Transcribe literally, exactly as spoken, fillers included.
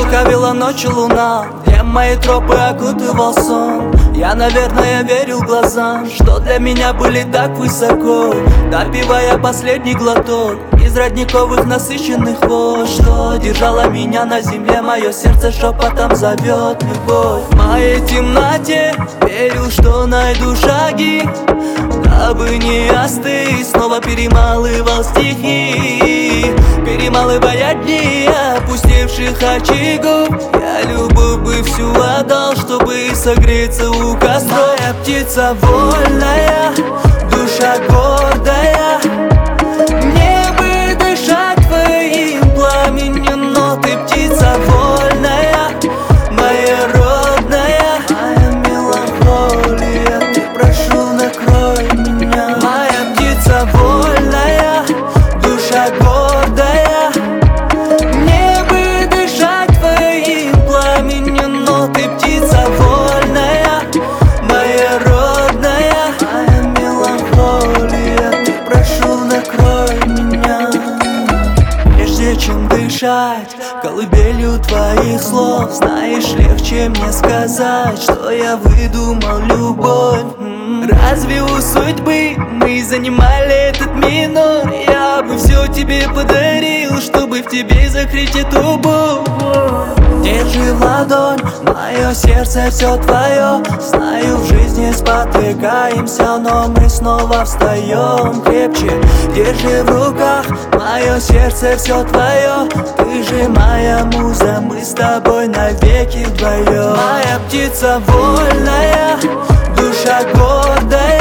Лукавила ночью луна, где мои тропы окутывал сон. Я, наверное, верил глазам, что для меня были так высоко. Допивая последний глоток из родниковых насыщенных вод, что держало меня на земле, мое сердце шепотом зовет любовь. В моей темноте верил, что найду шаги, дабы не остыть, снова перемалывал стихи, перемалывая дни опустевших очагов. Я любовь бы всю отдал, чтобы согреться у костра. Моя птица вольная, душа гордая, мне бы дышать твоим пламенем, но ты птица вольная, моя родная, моя меланхолия, ты, прошу, накрой меня. Моя птица вольная, душа гордая, мне бы дышать твоим пламенем, но ты птица вольная, моя родная, моя меланхолия, ты, прошу, накрой меня. Прежде чем дышать колыбелью твоих слов, знаешь, легче мне сказать, что я выдумал любовь. Разве у судьбы мы занимали этот минор? Я бы все тебе подарил, чтобы в тебе закрыть эту боль. Держи в ладонь, мое сердце все твое. Знаю, в жизни спотыкаемся, но мы снова встаем крепче. Держи в руках, мое сердце все твое. Ты же моя муза, мы с тобой навеки вдвоем. Моя птица вольная, душа гордая,